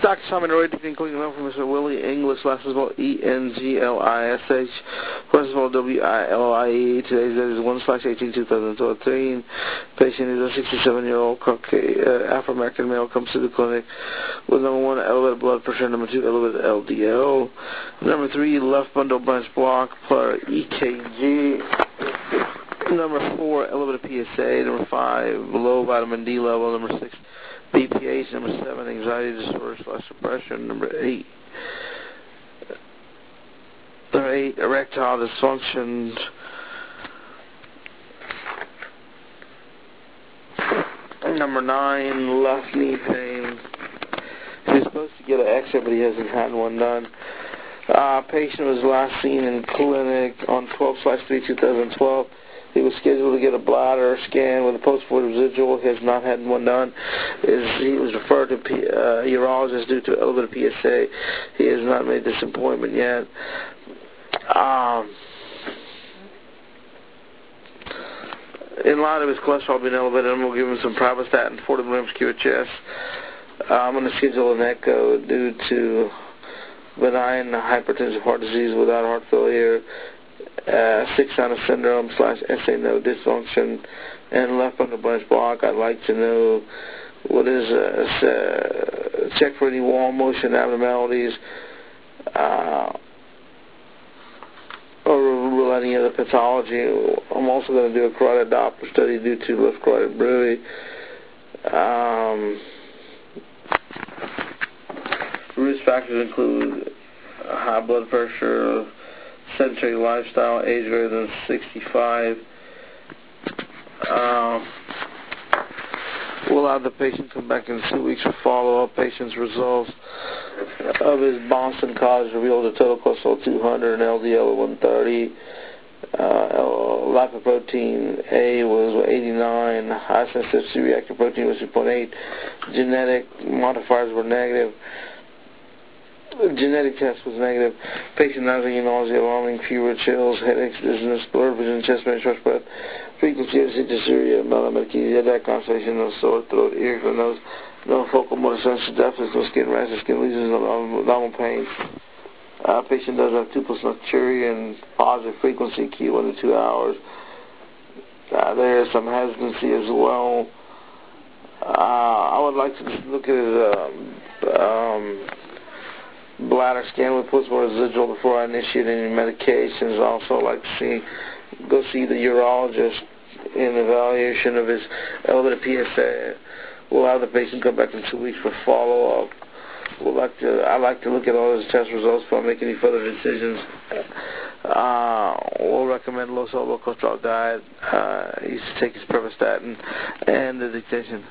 Dr. Simon Roy, including email from Mr. Willie English, last of all ENGLISH, first of all WILIE. Today's date is 1/18/2013. Patient is a 67-year-old Afro-American male, comes to the clinic with number 1, elevated blood pressure, number 2, elevated LDL, number 3, left bundle branch block per EKG, number 4, elevated PSA, number 5, low vitamin D level, number 6, BPH, number 7, anxiety disorder/depression, number 8, erectile dysfunction, number 9, left knee pain. He's supposed to get an X-ray, but he hasn't had one done. Patient was last seen in clinic on 12/3/2012. He was scheduled to get a bladder scan with a post-mortem residual. He has not had one done. He was referred to a urologist due to elevated PSA. He has not made this appointment yet. In light of his cholesterol being elevated, I'm going to give him some pravastatin, 40 milligrams QHS. I'm going to schedule an echo due to benign hypertensive heart disease without heart failure, 6-Sinus syndrome / SA node dysfunction, and left bundle branch block. I'd like to know what is check for any wall motion abnormalities, or rule any other pathology. I'm also going to do a carotid Doppler study due to left carotid brevity. Risk factors include high blood pressure, sedentary lifestyle, age greater than 65. We'll have the patient come back in 2 weeks for follow-up. Patient's results of his Boston College revealed a total cholesterol 200 and LDL of 130. Lipoprotein A was 89. High sensitive C-reactive protein was 2.8. Genetic modifiers were negative. Genetic test was negative. Patient nausea, vomiting, fever, chills, headaches, dizziness, blurred vision, chest pain, short breath, frequency of dysuria, melanomethasia, headache, constipation, no sore throat, ear, nose, no focal motor sensory deficits, no skin rashes, skin lesions, no abdominal pain. Patient does have 2+ nocturia and positive frequency, key 1 to 2 hours. There is some hesitancy as well. I would like to look at bladder scan with post-mortem residual before I initiate any medications. I also like to go see the urologist in evaluation of his elevated PSA. We'll have the patient come back in 2 weeks for follow-up. I'd like to look at all his test results before I make any further decisions. We'll recommend low salt, low cholesterol diet. He used to take his pravastatin and the dictation.